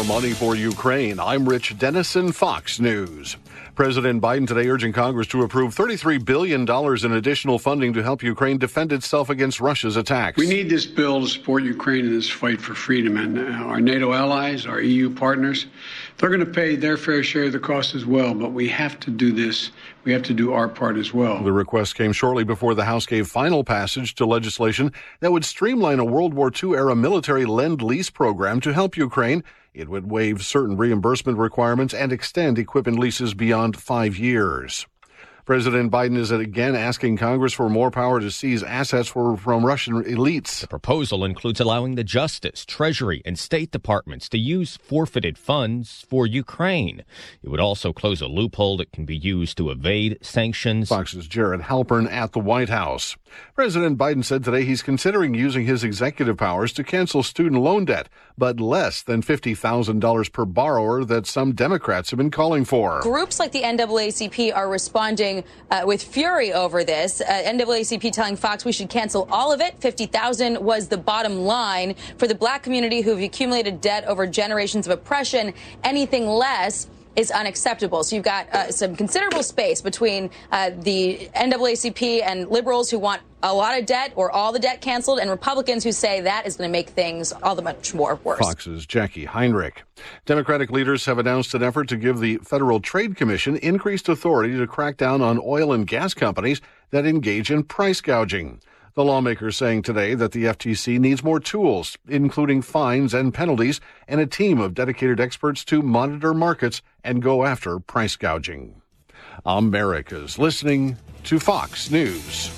money for Ukraine. I'm Rich Dennison, Fox News. President Biden today urging Congress to approve $33 billion in additional funding to help Ukraine defend itself against Russia's attacks. We need this bill to support Ukraine in this fight for freedom. And our NATO allies, our EU partners, they're going to pay their fair share of the cost as well. But we have to do this. We have to do our part as well. The request came shortly before the House gave final passage to legislation that would streamline a World War II-era military lend-lease program to help Ukraine. It would waive certain reimbursement requirements and extend equipment leases beyond 5 years. President Biden is again asking Congress for more power to seize assets from Russian elites. The proposal includes allowing the Justice, Treasury, and State Departments to use forfeited funds for Ukraine. It would also close a loophole that can be used to evade sanctions. Fox's Jared Halpern at the White House. President Biden said today he's considering using his executive powers to cancel student loan debt, but less than $50,000 per borrower that some Democrats have been calling for. Groups like the NAACP are responding with fury over this. NAACP telling Fox we should cancel all of it. $50,000 was the bottom line for the black community who've accumulated debt over generations of oppression. Anything less is unacceptable. So you've got some considerable space between the NAACP and liberals who want a lot of debt or all the debt canceled, and Republicans who say that is going to make things all the much more worse. Fox's Jackie Heinrich. Democratic leaders have announced an effort to give the Federal Trade Commission increased authority to crack down on oil and gas companies that engage in price gouging. The lawmakers saying today that the FTC needs more tools, including fines and penalties, and a team of dedicated experts to monitor markets and go after price gouging. America's listening to Fox News.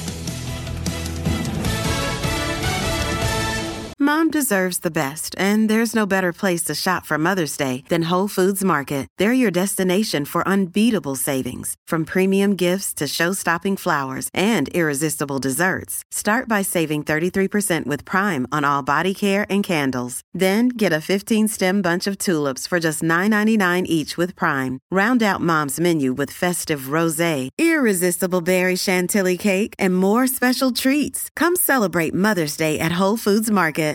Mom deserves the best, and there's no better place to shop for Mother's Day than Whole Foods Market. They're your destination for unbeatable savings, from premium gifts to show-stopping flowers and irresistible desserts. Start by saving 33% with Prime on all body care and candles. Then get a 15-stem bunch of tulips for just $9.99 each with Prime. Round out Mom's menu with festive rosé, irresistible berry chantilly cake, and more special treats. Come celebrate Mother's Day at Whole Foods Market.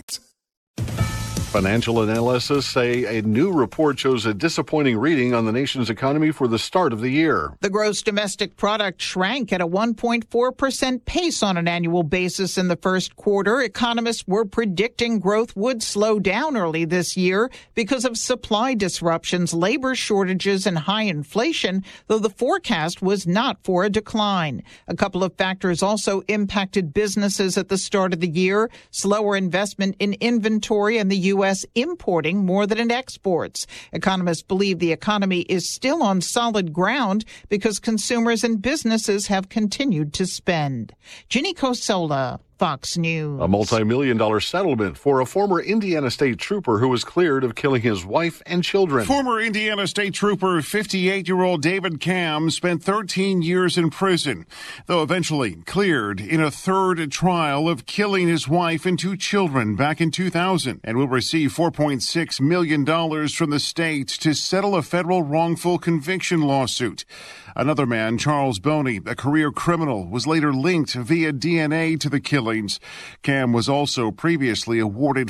Financial analysts say a new report shows a disappointing reading on the nation's economy for the start of the year. The gross domestic product shrank at a 1.4% pace on an annual basis in the first quarter. Economists were predicting growth would slow down early this year because of supply disruptions, labor shortages, and high inflation, though the forecast was not for a decline. A couple of factors also impacted businesses at the start of the year: slower investment in inventory and the U.S. importing more than it exports. Economists believe the economy is still on solid ground because consumers and businesses have continued to spend. Ginny Cosola, Fox News. A multi-million-dollar settlement for a former Indiana State Trooper who was cleared of killing his wife and children. Former Indiana State Trooper 58-year-old David Camm spent 13 years in prison, though eventually cleared in a third trial of killing his wife and 2 children back in 2000, and will receive $4.6 million from the state to settle a federal wrongful conviction lawsuit. Another man, Charles Boney, a career criminal, was later linked via DNA to the killings. Camm was also previously awarded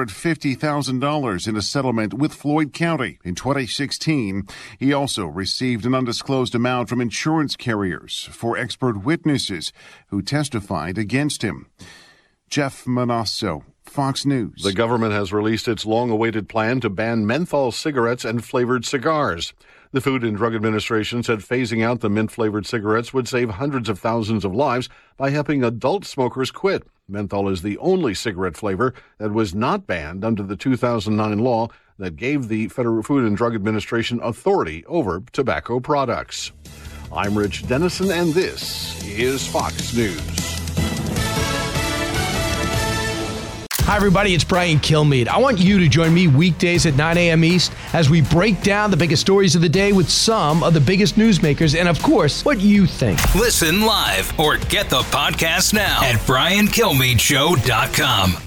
$450,000 in a settlement with Floyd County. In 2016, he also received an undisclosed amount from insurance carriers for expert witnesses who testified against him. Jeff Manasso, Fox News. The government has released its long-awaited plan to ban menthol cigarettes and flavored cigars. The Food and Drug Administration said phasing out the mint-flavored cigarettes would save hundreds of thousands of lives by helping adult smokers quit. Menthol is the only cigarette flavor that was not banned under the 2009 law that gave the Federal Food and Drug Administration authority over tobacco products. I'm Rich Dennison, and this is Fox News. Hi, everybody. It's Brian Kilmeade. I want you to join me weekdays at 9 a.m. East as we break down the biggest stories of the day with some of the biggest newsmakers and, of course, what you think. Listen live or get the podcast now at BrianKilmeadeShow.com.